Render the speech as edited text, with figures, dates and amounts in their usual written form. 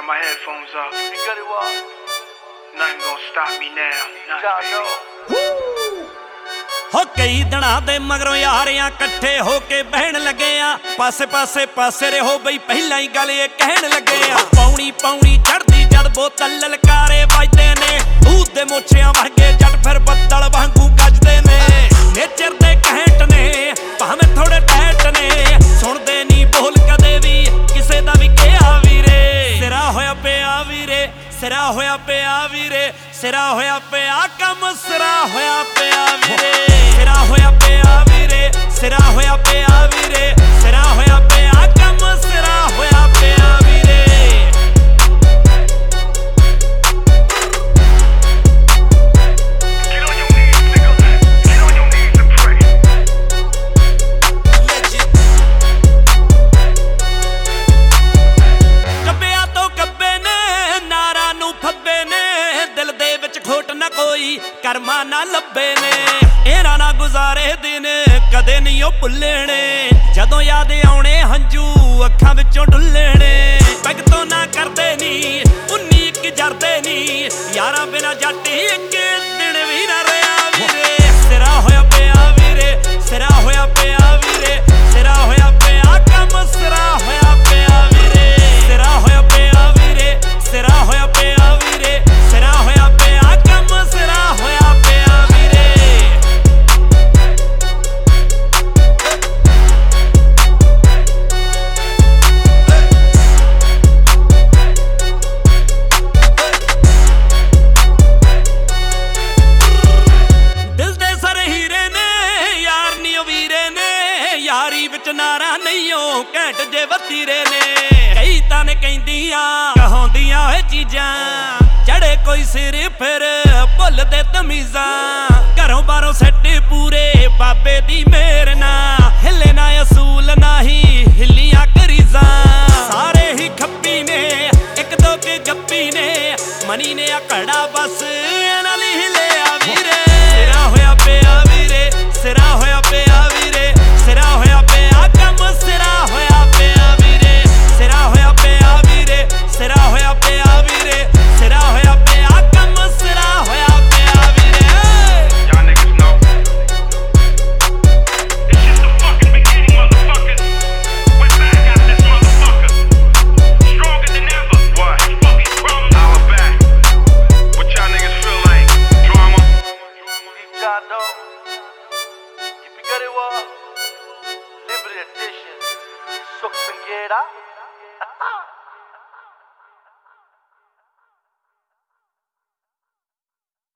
my headphones up. You got it well. Nothing gonna stop me now. ਹੋ ਕਈ ਦਿਨਾਂ ਦੇ ਮਗਰੋਂ ਯਾਰਿਆਂ ਇਕੱਠੇ ਹੋ ਕੇ ਬਹਿਣ ਲੱਗੇ ਆ ਪਾਸੇ ਰਹੋ ਬਈ ਪਹਿਲਾਂ ਹੀ ਗੱਲ ਇਹ ਕਹਿਣ ਲੱਗੇ ਆ ਪੌਣੀ ਚੜਦੀ ਜਦ ਬੋਤਲ ਲਲਕਾਰੇ ਵੱਜਦੇ ਨੇ ਭੂਤ ਦੇ ਮੋਛਿਆਂ ਵਰਗੇ ਜੱਟ ਫਿਰ ਬੱਦਲ ਵਾਂਗੂ ਗੱਜਦੇ ਨੇ ਨੇਚਰ ਦੇ ਘੈਂਟ ਨੇ ਭਾਵੇਂ ਥੋੜੇ ਟੈਟ ਨੇ ਸੁਣਦੇ ਨਹੀਂ ਬੋਲ ਕਦੇ ਵੀ ਕਿਸੇ ਦਾ ਵੀ ਕਿਹਾ ਵੀਰੇ ਸਿਰਾ ਹੋਇਆ ਪਿਆ ਵੀਰੇ ਸਿਰਾ ਹੋਇਆ ਪਿਆ ਵੀਰੇ ਸਿਰਾ ਹੋਇਆ ਪਿਆ ਕੰਮ ਸਿਰਾ ਹੋਇਆ ਪਿਆ ਵੀਰੇ ਸਿਰਾ ਹੋਇਆ ਪਿਆ ਵੀਰੇ ਸਿਰਾ ਹੋਇਆ ਪਿਆ ਵੀਰੇ ਸਿਰਾ ਹੋਇਆ ਪਿਆ ਕੰਮ ਸਿਰਾ ਹੋਇਆ ਪਿਆ ਵੀਰੇ Get on your knees, nigga. Get on your knees and pray. ਕੱਬਿਆਂ ਤੋਂ ਕੱਬੇ ਨੇ ਨਾਰਾਂ ਨੂੰ ਫੱਬੇ ਨੇ ਦਿਲ ਦੇ ਵਿੱਚ ਖੋਟ ਨਾ ਕੋਈ ਕਰਮਾਂ ਨਾ ਲੱਭੇ ਨੇ ਇਹਨਾਂ ਨਾ ਗੁਜ਼ਾਰੇ ਦਿਨ ਕਦੇ ਨਹੀਂ ਉਹ ਭੁੱਲਣੇ ਜਦੋਂ ਯਾਦ ਆਉਣੇ ਹੰਝੂ ਅੱਖਾਂ ਵਿੱਚੋਂ ਡੁੱਲਣੇ ਪੈਗ ਤੋਂ ਨਾ ਕਰਦੇ ਨੀ 19 ਜਰਦੇ ਨੀ ਯਾਰਾਂ ਬਿਨਾ ਜੱਟ ਇੱਕ ਦਿਨ ਵੀ ਨਾ ਰਿਹਾ ਵੀਰੇ ਸਿਰਾ ਹੋਇਆ ਪਿਆ ਵੀਰੇ ਸਿਰਾ ਹੋਇਆ ਪਿਆ ਵੀਰੇ ਸਿਰਾ ਹੋਇਆ ਪਿਆ ਕੰਮ ਸਿਰਾ ਹੋਇਆ ਪਿਆ ਵੀਰੇ ਸਿਰਾ ਹੋਇਆ ਪਿਆ ਵੀਰੇ ਸਿਰਾ ਹੋਇਆ ਪਿਆ ਵੀਰੇ ਸਿਰਾ ਹੋਇਆ ਪਿਆ ਕੰਮ ਸਿਰਾ ਹੋਇਆ ਪਿਆ ਵੀਰੇ ਦਿਲ ਦੇ ਸਰ ਹੀਰੇ ਨੇ ਯਾਰ ਨੀ ਉਹ ਵੀਰੇ ਨੇ ਯਾਰੀ ਵਿੱਚ ਨਾਰਾ ਨਹੀਂ ਉਹ ਘੈਂਟ ਜੇ ਵਤੀਰੇ ਨੇ ਕਈ ਤਾਂ ਨੇ ਕਹਿੰਦੀਆਂ ਕਹਾਉਂਦੀਆਂ ਓਏ ਚੀਜ਼ਾਂ ਚੜੇ ਕੋਈ ਸਿਰ ਫਿਰ ਭੁੱਲਦੇ ਤਮੀਜ਼ਾਂ ਘਰੋਂ ਬਾਹਰੋਂ ਸੱਟੇ ਪੂਰੇ ਬਾਬੇ ਦੀ ਮਿਹਰ ਨਾ ਹਿੱਲੇ ਨਾ ਅਸੂਲ ਨਹੀਂ ਹਿੱਲੀਆਂ ਕਰੀਜ਼ਾਂ ਸਾਰੇ ਹੀ ਖੱਪੀ ਨੇ ਇੱਕ ਦੋ ਕੇ ਗੱਪੀ ਨੇ ਮਨੀ ਨੇ ਆ ਘੜਾ ਬਸ